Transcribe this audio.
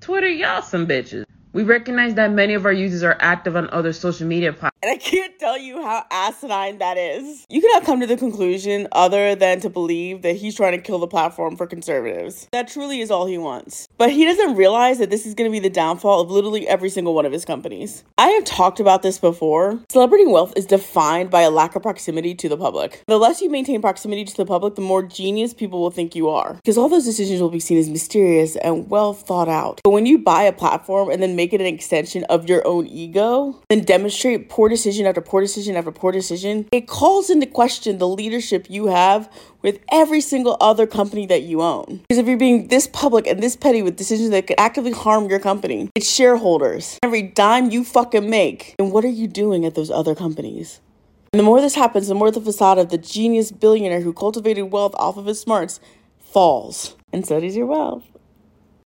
Twitter, y'all some bitches. We recognize that many of our users are active on other social media platforms. And I can't tell you how asinine that is. You cannot come to the conclusion other than to believe that he's trying to kill the platform for conservatives. That truly is all he wants. But he doesn't realize that this is going to be the downfall of literally every single one of his companies. I have talked about this before. Celebrity wealth is defined by a lack of proximity to the public. The less you maintain proximity to the public, the more genius people will think you are. Because all those decisions will be seen as mysterious and well thought out. But when you buy a platform and then make it an extension of your own ego, then demonstrate poor decision after poor decision after poor decision, it calls into question the leadership you have with every single other company that you own. Because if you're being this public and this petty with decisions that could actively harm your company, its shareholders, every dime you fucking make, then what are you doing at those other companies? And the more this happens, the more the facade of the genius billionaire who cultivated wealth off of his smarts falls. And so does your wealth.